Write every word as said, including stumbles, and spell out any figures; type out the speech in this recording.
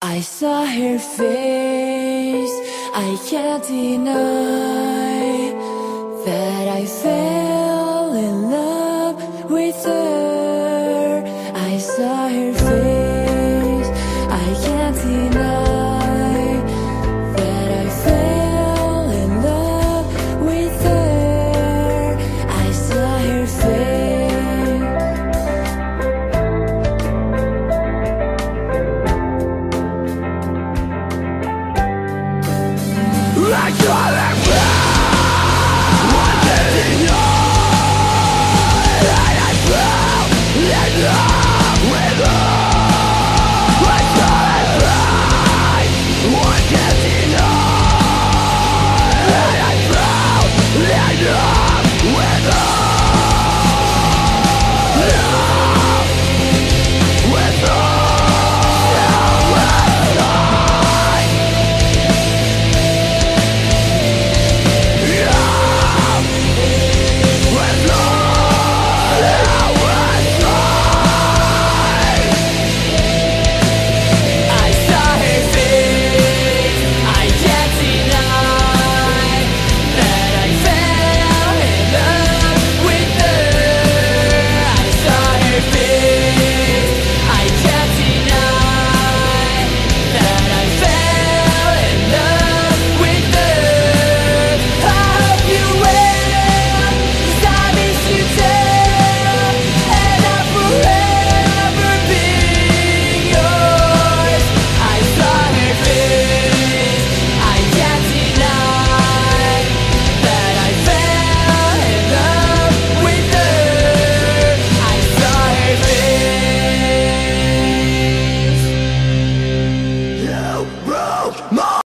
I saw her face, I can't deny that I fell in love with her. I saw her face, I can't deny that I fell in love with her. I saw her face. I got it.